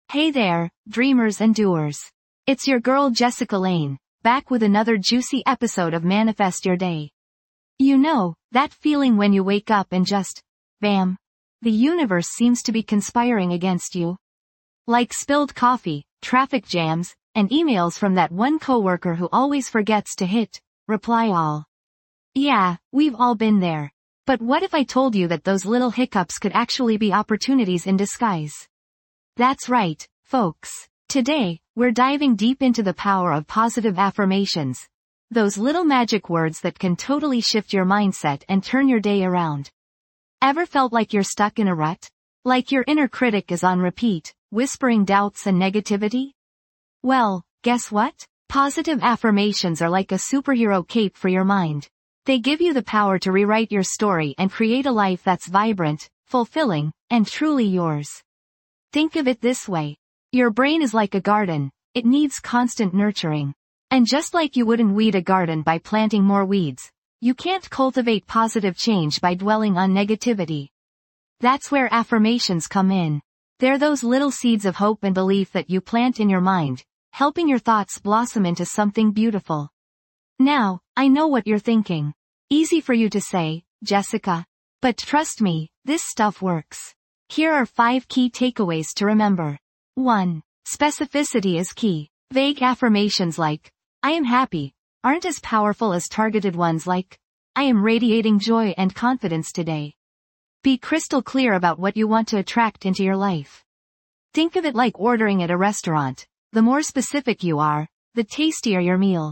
Hey there, dreamers and doers. It's your girl Jessica Lane, back with another juicy episode of Manifest Your Day. You know, that feeling when you wake up and just, bam, the universe seems to be conspiring against you. Like spilled coffee, traffic jams, and emails from that one coworker who always forgets to hit reply all. Yeah, we've all been there. But what if I told you that those little hiccups could actually be opportunities in disguise? That's right, folks. Today, we're diving deep into the power of positive affirmations. Those little magic words that can totally shift your mindset and turn your day around. Ever felt like you're stuck in a rut? Like your inner critic is on repeat, whispering doubts and negativity? Well, guess what? Positive affirmations are like a superhero cape for your mind. They give you the power to rewrite your story and create a life that's vibrant, fulfilling, and truly yours. Think of it this way. Your brain is like a garden. It needs constant nurturing. And just like you wouldn't weed a garden by planting more weeds, you can't cultivate positive change by dwelling on negativity. That's where affirmations come in. They're those little seeds of hope and belief that you plant in your mind, helping your thoughts blossom into something beautiful. Now, I know what you're thinking. Easy for you to say, Jessica. But trust me, this stuff works. Here are 5 key takeaways to remember. 1. Specificity is key. Vague affirmations like, I am happy, aren't as powerful as targeted ones like, I am radiating joy and confidence today. Be crystal clear about what you want to attract into your life. Think of it like ordering at a restaurant. The more specific you are, the tastier your meal.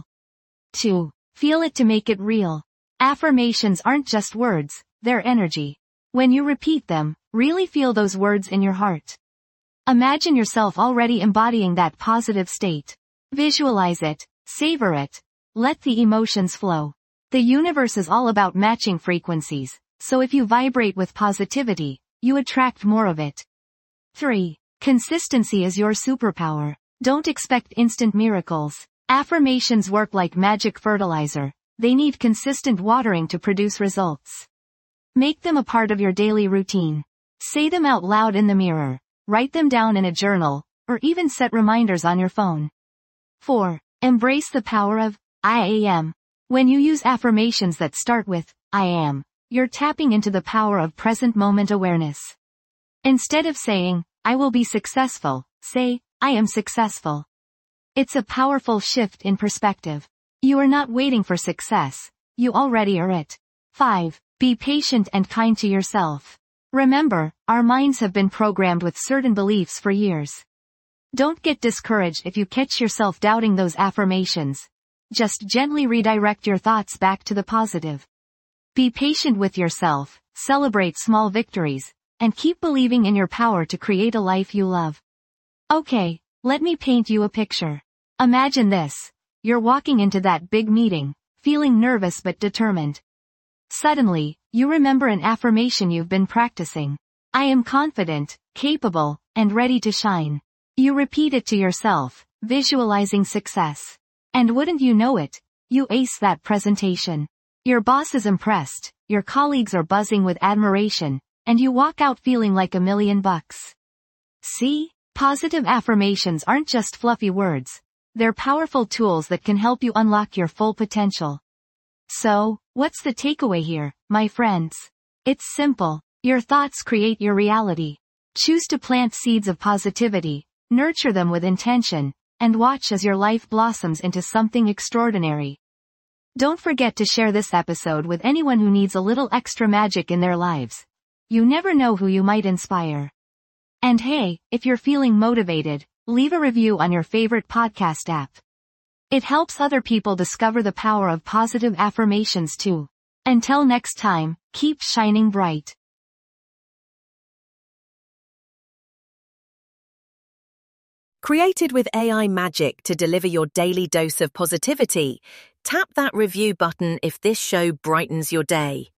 2. Feel it to make it real. Affirmations aren't just words, they're energy. When you repeat them, really feel those words in your heart. Imagine yourself already embodying that positive state. Visualize it, savor it, let the emotions flow. The universe is all about matching frequencies, so if you vibrate with positivity, you attract more of it. 3. Consistency is your superpower. Don't expect instant miracles. Affirmations work like magic fertilizer. They need consistent watering to produce results. Make them a part of your daily routine. Say them out loud in the mirror. Write them down in a journal, or even set reminders on your phone. 4. Embrace the power of I am. When you use affirmations that start with I am, you're tapping into the power of present moment awareness. Instead of saying, I will be successful, say, I am successful. It's a powerful shift in perspective. You are not waiting for success, you already are it. 5. Be patient and kind to yourself. Remember, our minds have been programmed with certain beliefs for years. Don't get discouraged if you catch yourself doubting those affirmations. Just gently redirect your thoughts back to the positive. Be patient with yourself, celebrate small victories, and keep believing in your power to create a life you love. Okay, let me paint you a picture. Imagine this. You're walking into that big meeting, feeling nervous but determined. Suddenly, you remember an affirmation you've been practicing. I am confident, capable, and ready to shine. You repeat it to yourself, visualizing success. And wouldn't you know it, you ace that presentation. Your boss is impressed, your colleagues are buzzing with admiration, and you walk out feeling like $1,000,000. See? Positive affirmations aren't just fluffy words. They're powerful tools that can help you unlock your full potential. So, what's the takeaway here, my friends? It's simple. Your thoughts create your reality. Choose to plant seeds of positivity, nurture them with intention, and watch as your life blossoms into something extraordinary. Don't forget to share this episode with anyone who needs a little extra magic in their lives. You never know who you might inspire. And hey, if you're feeling motivated, leave a review on your favorite podcast app. It helps other people discover the power of positive affirmations too. Until next time, keep shining bright. Created with AI magic to deliver your daily dose of positivity, tap that review button if this show brightens your day.